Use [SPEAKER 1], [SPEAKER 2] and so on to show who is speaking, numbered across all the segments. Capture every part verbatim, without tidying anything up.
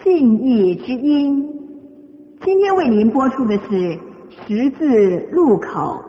[SPEAKER 1] 信义之音，今天为您播出的是十字路口。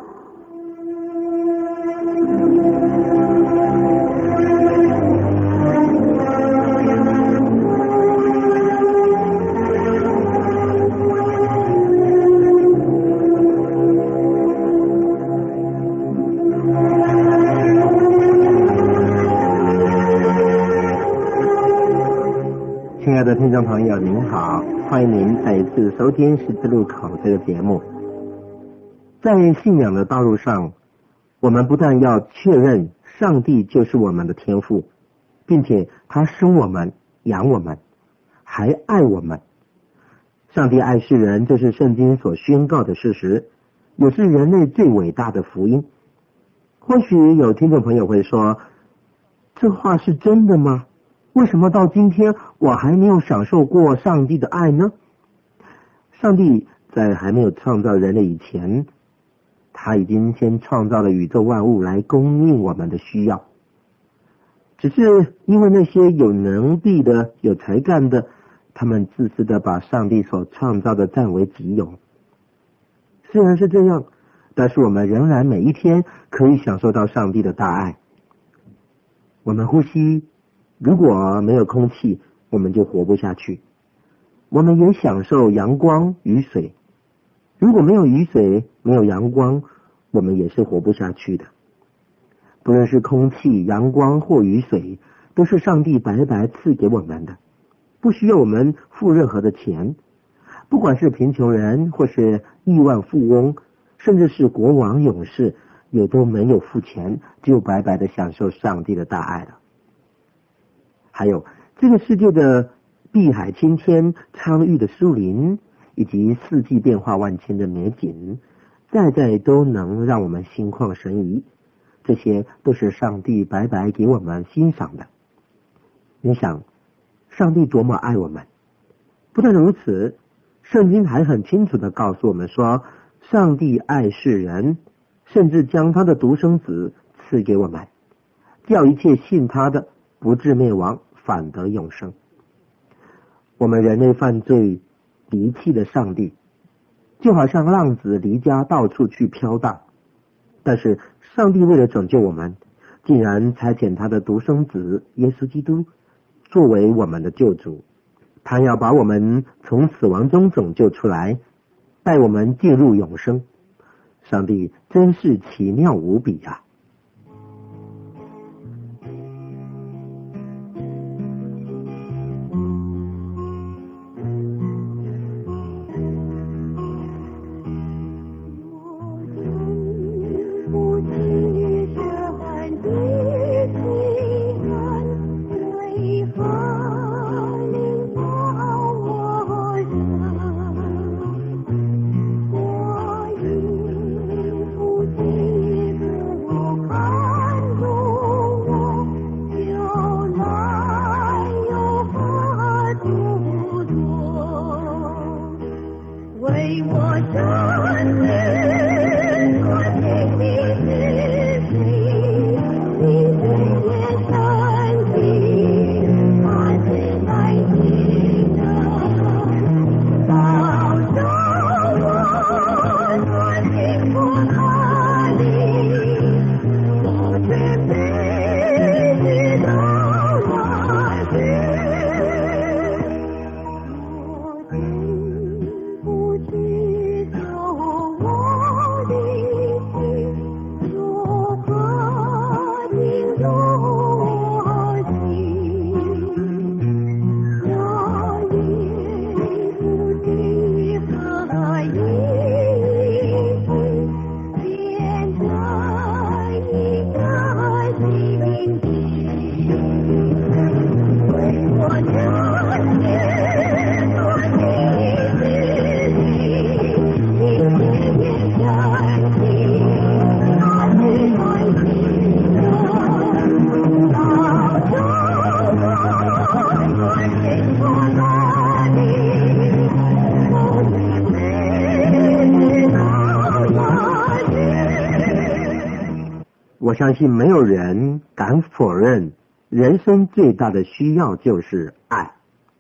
[SPEAKER 2] 亲爱的听众朋友您好，欢迎您再一次收听十字路口这个节目。在信仰的道路上，我们不但要确认上帝就是我们的天父，并且他生我们养我们还爱我们。上帝爱世人，这是圣经所宣告的事实，也是人类最伟大的福音。或许有听众朋友会说，这话是真的吗？为什么到今天我还没有享受过上帝的爱呢？上帝在还没有创造人类以前，他已经先创造了宇宙万物来供应我们的需要。只是因为那些有能力的、有才干的，他们自私的把上帝所创造的占为己有。虽然是这样，但是我们仍然每一天可以享受到上帝的大爱。我们呼吸，如果没有空气，我们就活不下去。我们也享受阳光、雨水，如果没有雨水，没有阳光，我们也是活不下去的。不论是空气、阳光或雨水，都是上帝白白赐给我们的，不需要我们付任何的钱。不管是贫穷人，或是亿万富翁，甚至是国王、勇士，也都没有付钱，就白白的享受上帝的大爱了。还有这个世界的碧海青天、苍郁的树林，以及四季变化万千的美景，在在都能让我们心旷神怡。这些都是上帝白白给我们欣赏的。你想，上帝多么爱我们！不但如此，圣经还很清楚地告诉我们说，上帝爱世人，甚至将他的独生子赐给我们，叫一切信他的不至灭亡，反得永生。我们人类犯罪，离弃了上帝，就好像浪子离家到处去飘荡。但是上帝为了拯救我们，竟然差遣他的独生子耶稣基督作为我们的救主，他要把我们从死亡中拯救出来，带我们进入永生。上帝真是奇妙无比啊！我相信没有人敢否认，人生最大的需要就是爱。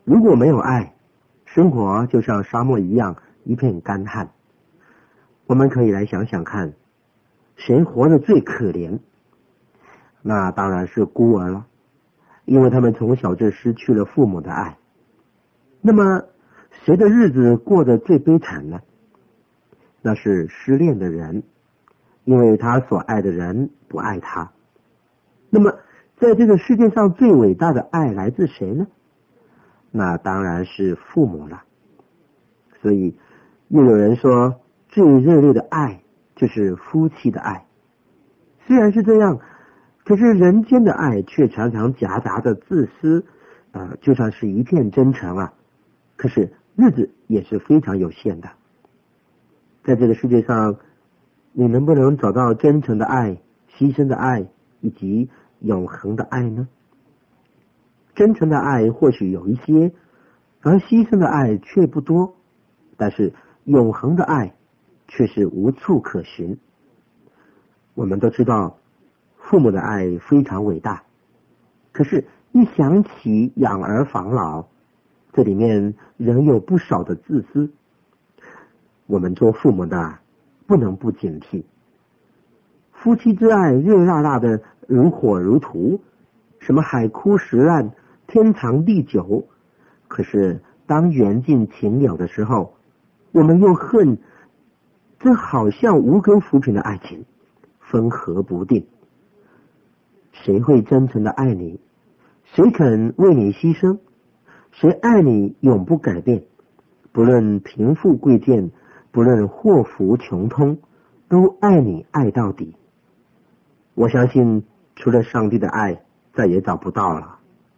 [SPEAKER 2] 如果没有爱，生活就像沙漠一样一片干旱。我们可以来想想看，谁活得最可怜？那当然是孤儿了，因为他们从小就失去了父母的爱。那么谁的日子过得最悲惨呢？那是失恋的人，因为他所爱的人不爱他。那么在这个世界上最伟大的爱来自谁呢？那当然是父母了。所以又有人说，最热烈的爱就是夫妻的爱。虽然是这样，可是人间的爱却常常夹杂着自私，呃，就算是一片真诚啊，可是日子也是非常有限的。在这个世界上，你能不能找到真诚的爱、牺牲的爱以及永恒的爱呢？真诚的爱或许有一些，而牺牲的爱却不多，但是永恒的爱却是无处可寻。我们都知道父母的爱非常伟大，可是一想起养儿防老，这里面仍有不少的自私。我们做父母的不能不警惕。夫妻之爱热辣辣的如火如荼，什么海枯石烂、天长地久，可是当缘尽情了的时候，我们又恨这好像无根浮萍的爱情，分合不定。谁会真诚的爱你？谁肯为你牺牲？谁爱你永不改变？不论贫富贵贱，不论祸福穷通，都爱你爱到底。我相信除了上帝的爱，再也找不到了。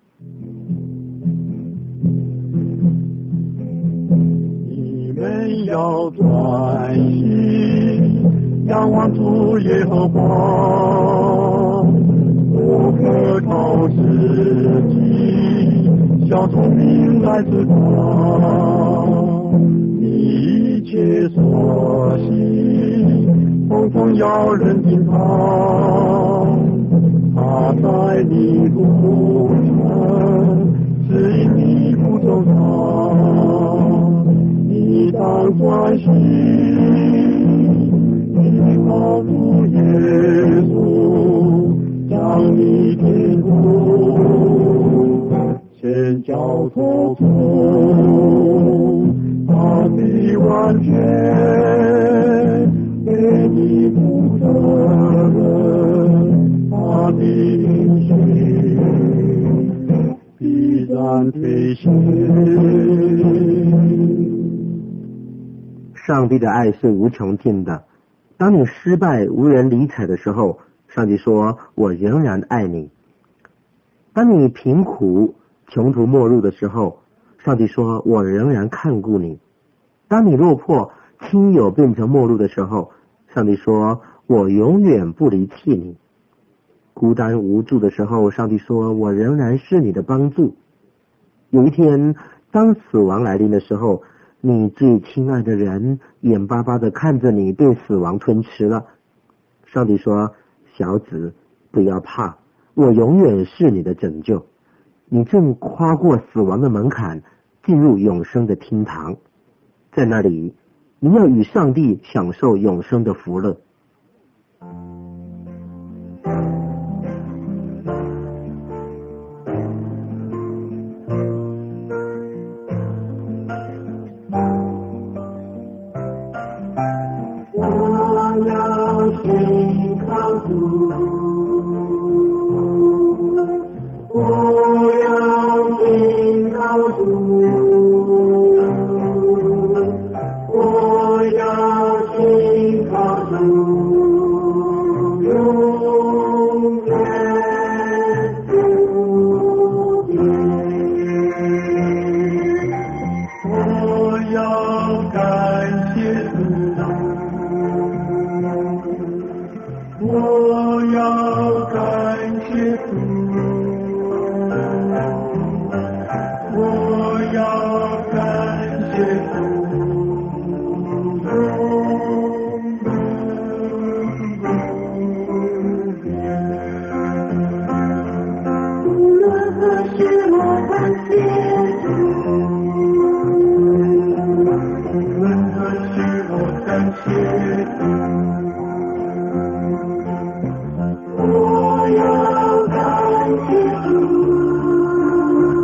[SPEAKER 3] 你们要专心仰望主耶和华，不可靠自己，小聪明来自他。你一切所行，统统要认定他，他在你路上指引你步走他，你当专心依靠主耶稣，将你天路先交托出，他的完全给你负责任，他的应许必然兑现。
[SPEAKER 2] 上帝的爱是无穷尽的。当你失败无人理睬的时候，上帝说，我仍然爱你。当你贫苦穷途末路的时候，上帝说，我仍然看顾你。当你落魄亲友变成陌路的时候，上帝说，我永远不离弃你。孤单无助的时候，上帝说，我仍然是你的帮助。有一天当死亡来临的时候，你最亲爱的人眼巴巴地看着你被死亡吞吃了，上帝说，小子，不要怕，我永远是你的拯救。你正跨过死亡的门槛，进入永生的厅堂，在那里你要与上帝享受永生的福乐。
[SPEAKER 3] 我要信靠主，我要信靠主，我要信靠主。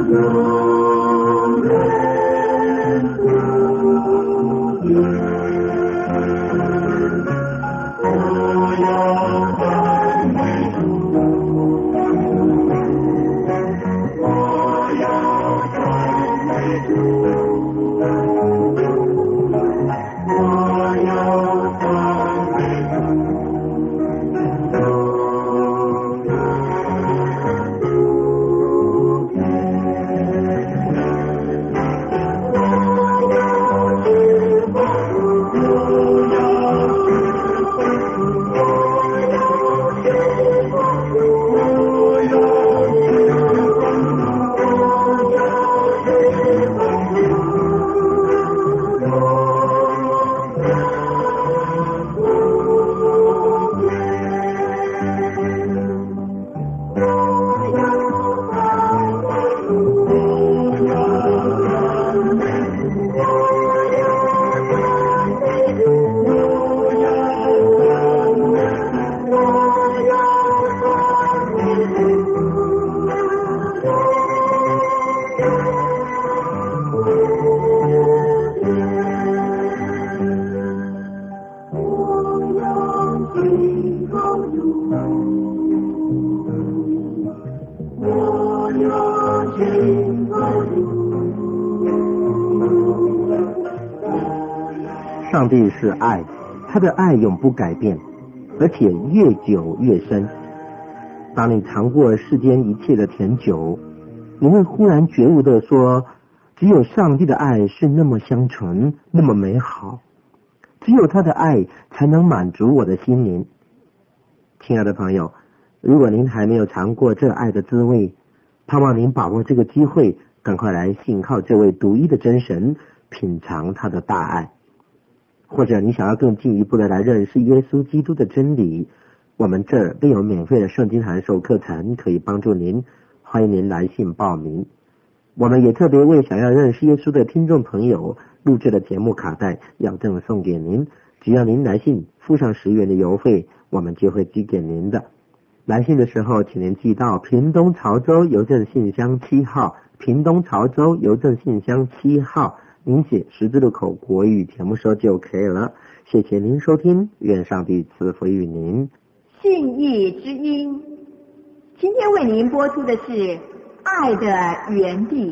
[SPEAKER 2] 上帝是爱，他的爱永不改变，而且越久越深。当你尝过世间一切的甜酒，你会忽然觉悟的说，只有上帝的爱是那么香醇，那么美好，只有他的爱才能满足我的心灵。亲爱的朋友，如果您还没有尝过这爱的滋味，盼望您把握这个机会，赶快来信靠这位独一的真神，品尝他的大爱。或者你想要更进一步的来认识耶稣基督的真理，我们这儿都有免费的圣经函授课程可以帮助您，欢迎您来信报名。我们也特别为想要认识耶稣的听众朋友录制的节目卡带要赠送给您，只要您来信付上十元的邮费，我们就会寄给您的。来信的时候请您寄到屏东潮州邮政信箱七号，屏东潮州邮政信箱七号，您写十字路口国语填不收就可以了。谢谢您收听，愿上帝赐福于您。
[SPEAKER 1] 信义之音，今天为您播出的是《爱的园地》。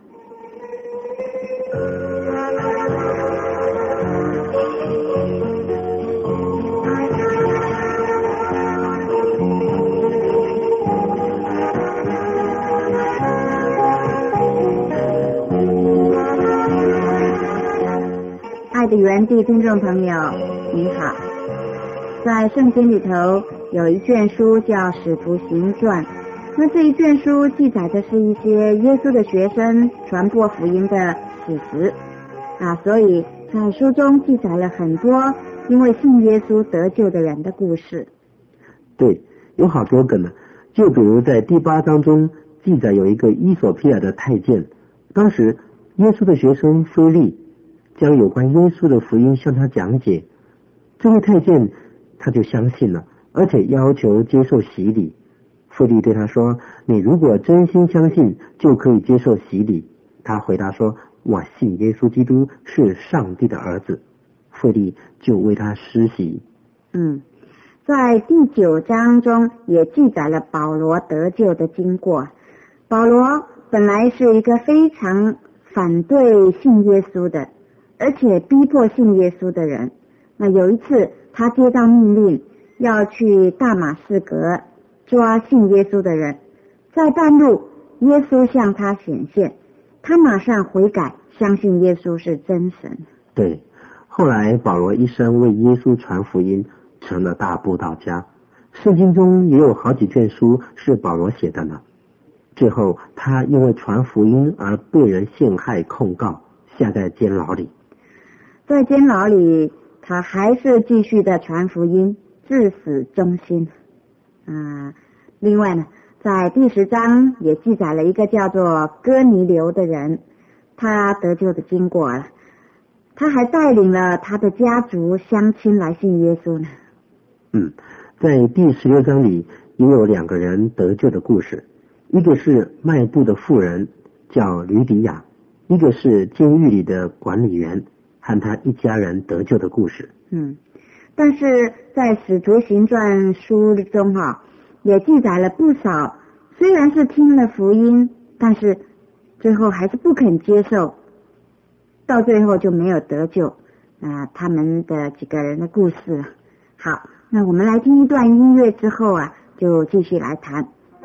[SPEAKER 4] 爱的园地听众朋友您好，在圣经里头有一卷书叫《使徒行传》，那这一卷书记载的是一些耶稣的学生传播福音的史实啊，所以在书中记载了很多因为信耶稣得救的人的故事。
[SPEAKER 2] 对，有好多个呢。就比如在第八章中记载有一个伊索比亚的太监，当时耶稣的学生腓力将有关耶稣的福音向他讲解，这位太监他就相信了，而且要求接受洗礼。腓力对他说，你如果真心相信就可以接受洗礼。他回答说，我信耶稣基督是上帝的儿子。腓力就为他施洗。
[SPEAKER 4] 嗯，在第九章中也记载了保罗得救的经过。保罗本来是一个非常反对信耶稣的，而且逼迫信耶稣的人。那有一次他接到命令要去大马士革抓信耶稣的人，在半路耶稣向他显现，他马上悔改，相信耶稣是真神。
[SPEAKER 2] 对，后来保罗一生为耶稣传福音，成了大布道家。圣经中也有好几卷书是保罗写的呢。最后他因为传福音而被人陷害控告，下在监牢里。
[SPEAKER 4] 在监牢里他还是继续的传福音，至死忠心啊。另外呢，在第十章也记载了一个叫做哥尼流的人，他得救的经过了。他还带领了他的家族乡亲来信耶稣呢。
[SPEAKER 2] 嗯，在第十六章里也有两个人得救的故事，一个是卖布的妇人， 叫吕底亚，一个是监狱里的管理员，和他一家人得救的故事。
[SPEAKER 4] 嗯，但是在使徒行传书中哈、啊，也记载了不少，虽然是听了福音，但是最后还是不肯接受，到最后就没有得救啊、呃，他们的几个人的故事。好，那我们来听一段音乐之后啊，就继续来谈。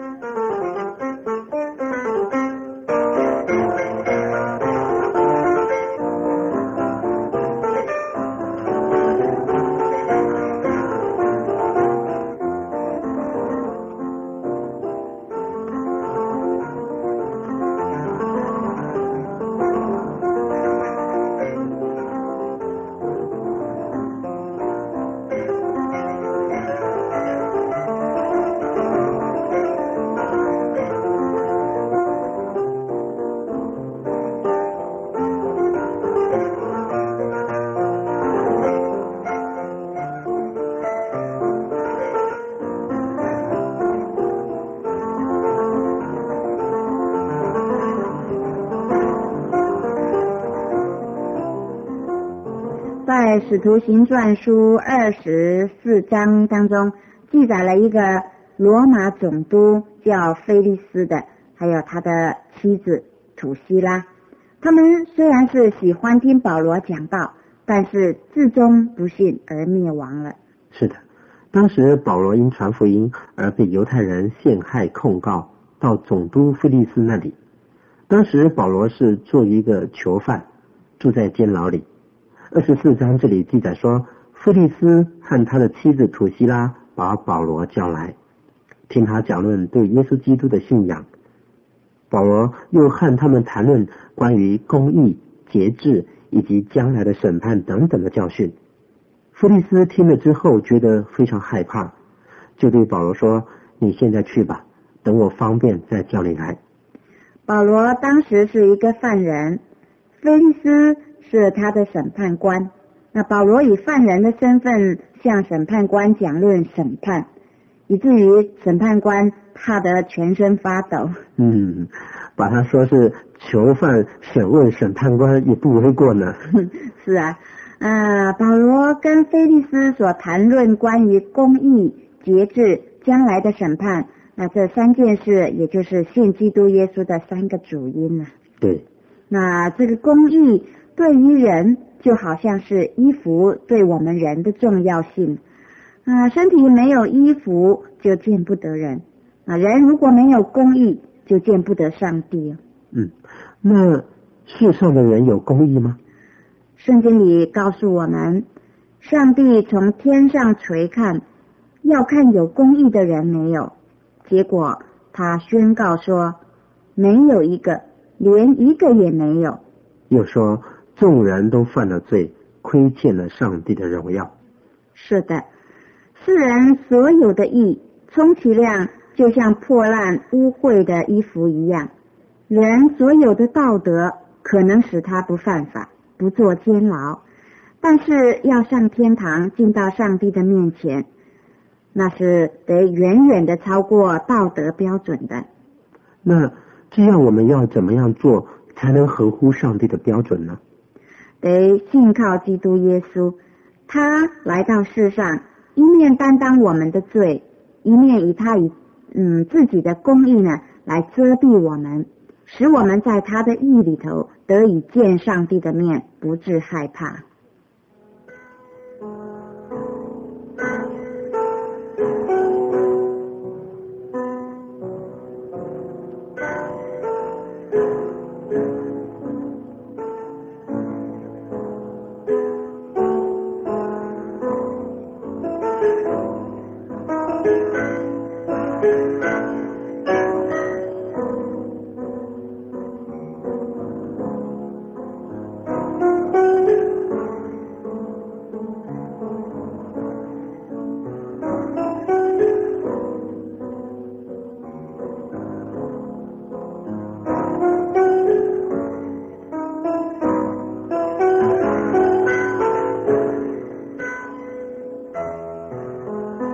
[SPEAKER 4] 在使徒行传书二十四章当中记载了一个罗马总督叫菲利斯的，还有他的妻子土西拉。他们虽然是喜欢听保罗讲道，但是至终不信而灭亡了。
[SPEAKER 2] 是的，当时保罗因传福音而被犹太人陷害控告到总督菲利斯那里。当时保罗是做一个囚犯，住在监牢里。二十四章这里记载说，菲利斯和他的妻子土西拉把保罗叫来，听他讲论对耶稣基督的信仰。保罗又和他们谈论关于公义、节制以及将来的审判等等的教训。菲利斯听了之后觉得非常害怕，就对保罗说，你现在去吧，等我方便再叫你来。
[SPEAKER 4] 保罗当时是一个犯人，菲利斯是他的审判官。那保罗以犯人的身份向审判官讲论审判，以至于审判官怕得全身发抖。
[SPEAKER 2] 嗯，把他说是囚犯审问审判官也不为过呢。
[SPEAKER 4] 是啊，啊，保罗跟菲利斯所谈论关于公义、节制、将来的审判，那这三件事也就是信基督耶稣的三个主因啊。
[SPEAKER 2] 对，
[SPEAKER 4] 那这个公义对于人就好像是衣服对我们人的重要性啊，身体没有衣服就见不得人啊，人如果没有公义就见不得上帝。
[SPEAKER 2] 嗯，那世上的人有公义吗？
[SPEAKER 4] 圣经里告诉我们，上帝从天上垂看，要看有公义的人没有，结果他宣告说，没有一个，连一个也没有。
[SPEAKER 2] 又说众人都犯了罪，亏欠了上帝的荣耀。
[SPEAKER 4] 是的，世人所有的义充其量就像破烂污秽的衣服一样，人所有的道德可能使他不犯法，不做监牢，但是要上天堂进到上帝的面前，那是得远远的超过道德标准的。
[SPEAKER 2] 那这样我们要怎么样做才能合乎上帝的标准呢？
[SPEAKER 4] 得信靠基督耶稣，他来到世上，一面担当我们的罪，一面以他以嗯自己的公义呢来遮蔽我们，使我们在他的义里头得以见上帝的面，不致害怕。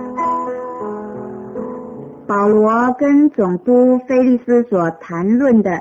[SPEAKER 4] 保罗跟总督菲利斯所谈论的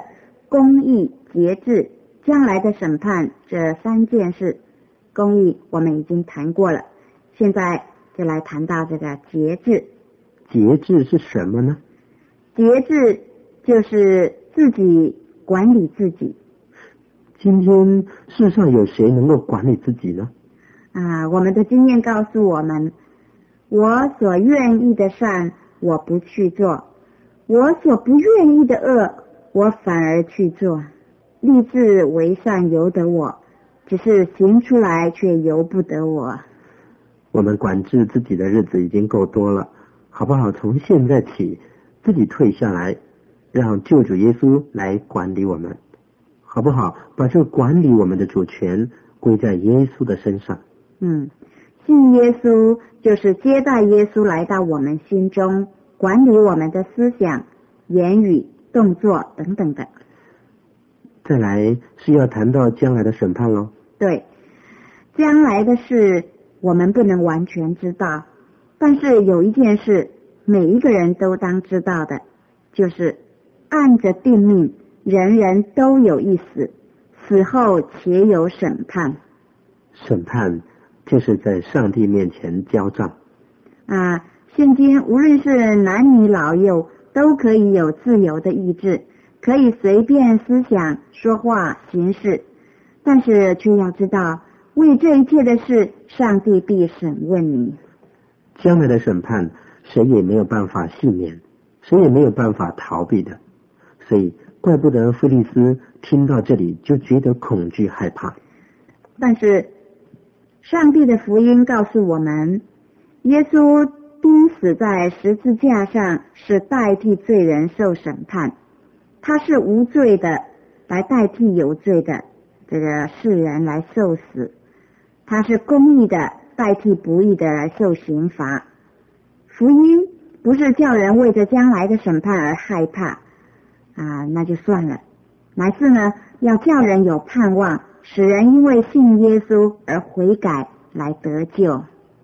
[SPEAKER 4] 公义、节制、将来的审判这三件事。公义我们已经谈过了，现在就来谈到这个节制。
[SPEAKER 2] 节制是什么呢？
[SPEAKER 4] 节制就是自己管理自己。
[SPEAKER 2] 今天世上有谁能够管理自己呢？
[SPEAKER 4] 啊，我们的经验告诉我们，我所愿意的善我不去做，我所不愿意的恶我反而去做。立志为善由得我，只是行出来却由不得我。
[SPEAKER 2] 我们管制自己的日子已经够多了，好不好？从现在起自己退下来，让救主耶稣来管理我们，好不好？把这管理我们的主权归在耶稣的身上。
[SPEAKER 4] 嗯，信耶稣就是接待耶稣来到我们心中，管理我们的思想、言语、动作等等的。
[SPEAKER 2] 再来是要谈到将来的审判咯。
[SPEAKER 4] 对，将来的事我们不能完全知道，但是有一件事每一个人都当知道的，就是按着定命，人人都有一死，死后且有审判。
[SPEAKER 2] 审判就是在上帝面前交账
[SPEAKER 4] 啊，现今无论是男女老幼都可以有自由的意志，可以随便思想、说话、行事，但是却要知道，为这一切的事，上帝必审问你。
[SPEAKER 2] 将来的审判谁也没有办法幸免，谁也没有办法逃避的，所以怪不得菲利斯听到这里就觉得恐惧害怕。
[SPEAKER 4] 但是上帝的福音告诉我们，耶稣钉死在十字架上是代替罪人受审判，他是无罪的来代替有罪的这个世人来受死，他是公义的代替不义的来受刑罚。福音不是叫人为着将来的审判而害怕啊，那就算了，乃是呢要叫人有盼望，使人因为信耶稣而悔改来得救。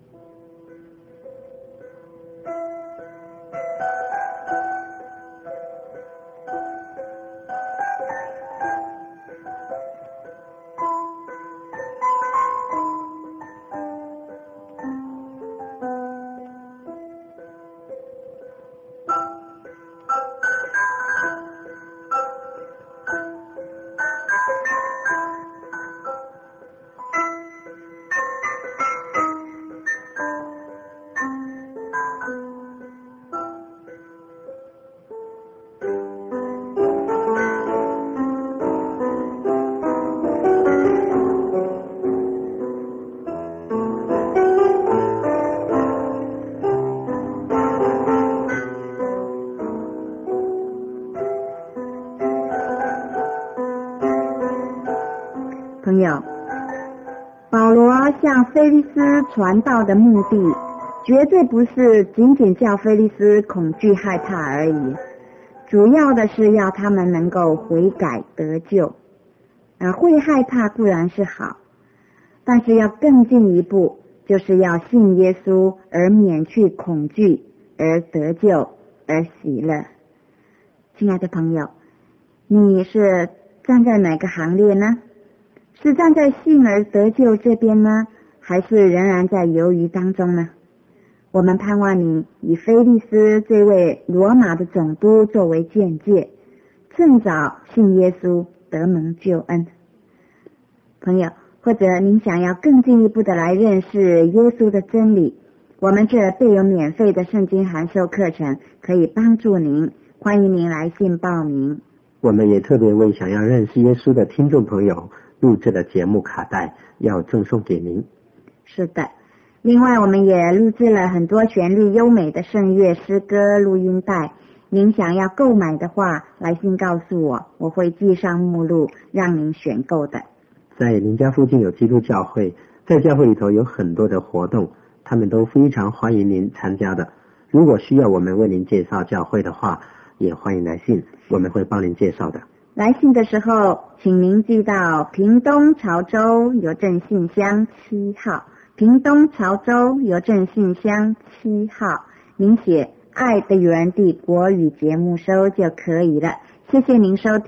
[SPEAKER 4] 朋友，保罗向菲利斯传道的目的绝对不是仅仅叫菲利斯恐惧害怕而已，主要的是要他们能够悔改得救。啊，会害怕固然是好，但是要更进一步，就是要信耶稣而免去恐惧，而得救，而喜乐。亲爱的朋友，你是站在哪个行列呢？是站在信而得救这边呢，还是仍然在犹豫当中呢？我们盼望你以菲利斯这位罗马的总督作为鉴戒，趁早信耶稣，得蒙救恩。朋友，或者您想要更进一步的来认识耶稣的真理，我们这备有免费的圣经函授课程可以帮助您，欢迎您来信报名。
[SPEAKER 2] 我们也特别为想要认识耶稣的听众朋友录制的节目卡带要赠送给您。
[SPEAKER 4] 是的，另外我们也录制了很多旋律优美的圣乐诗歌录音带，您想要购买的话，来信告诉我，我会寄上目录让您选购的。
[SPEAKER 2] 在您家附近有基督教会，在教会里头有很多的活动，他们都非常欢迎您参加的。如果需要我们为您介绍教会的话，也欢迎来信，我们会帮您介绍的。
[SPEAKER 4] 来信的时候请您寄到屏东潮州邮政信箱七号，屏东潮州邮政信箱七号，您写爱的原地国语节目收就可以了。谢谢您收听，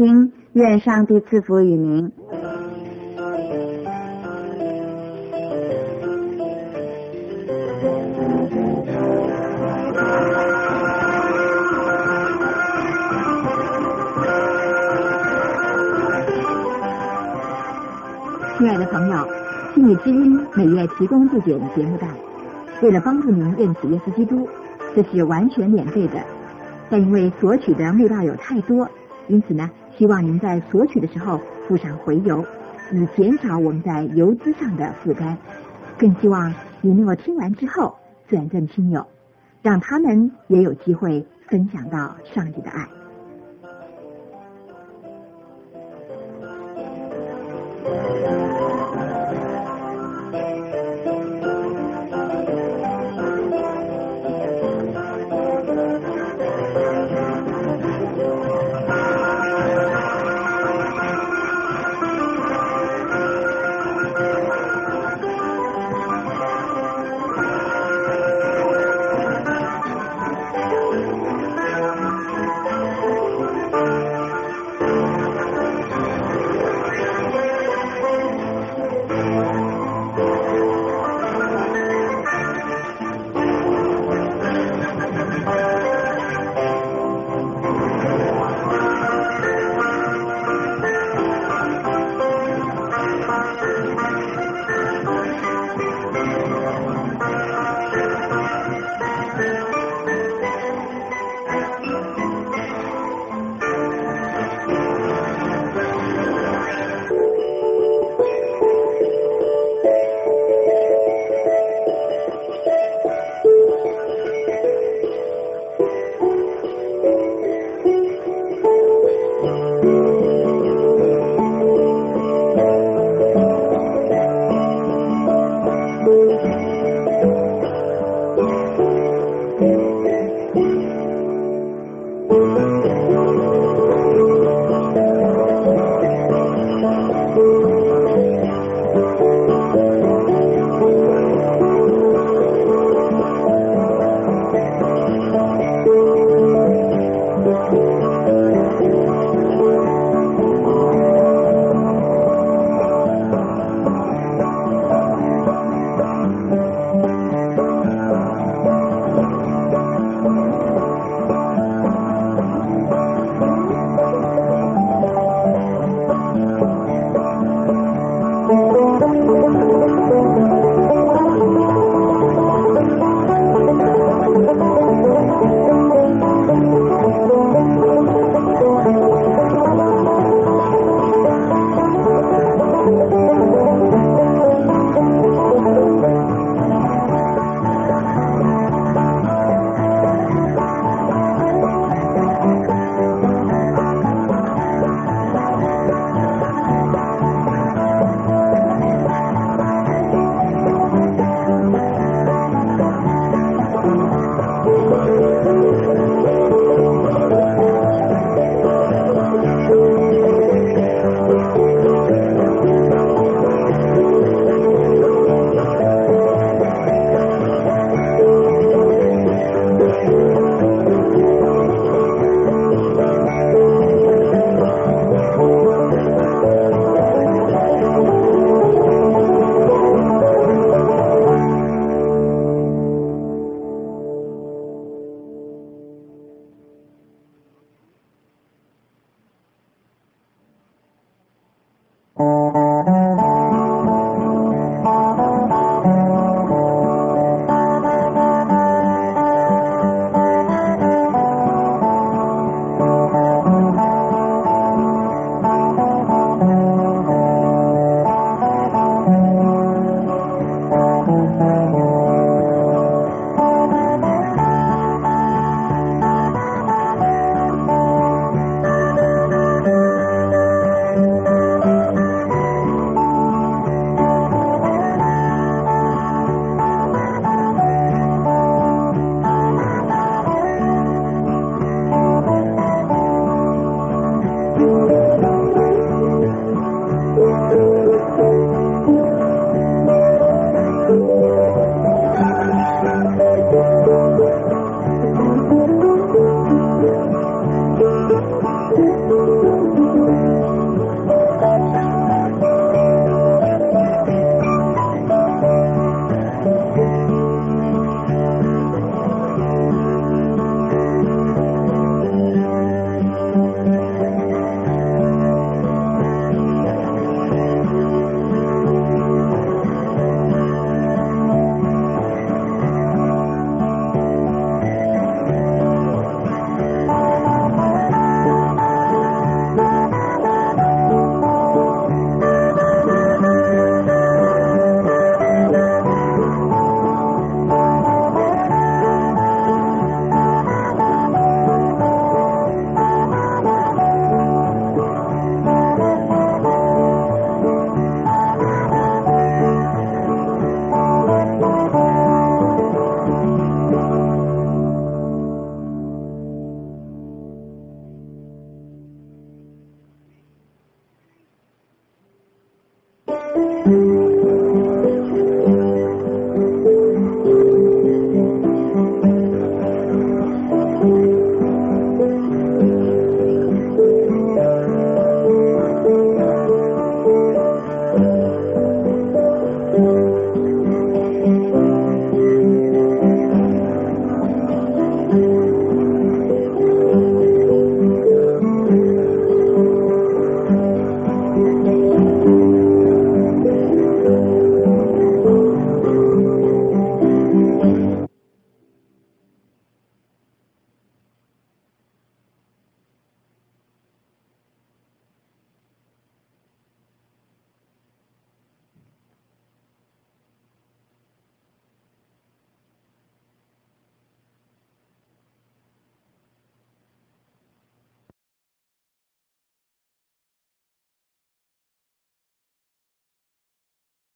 [SPEAKER 4] 愿上帝赐福于您。
[SPEAKER 1] 亲爱的朋友，心理之音每月提供自选节目带，为了帮助您认识耶稣基督，这是完全免费的。但因为索取的内道有太多，因此呢，希望您在索取的时候附上回邮，以减少我们在邮资上的负担。更希望你能够听完之后转赠亲友，让他们也有机会分享到上帝的爱。
[SPEAKER 3] Thank you.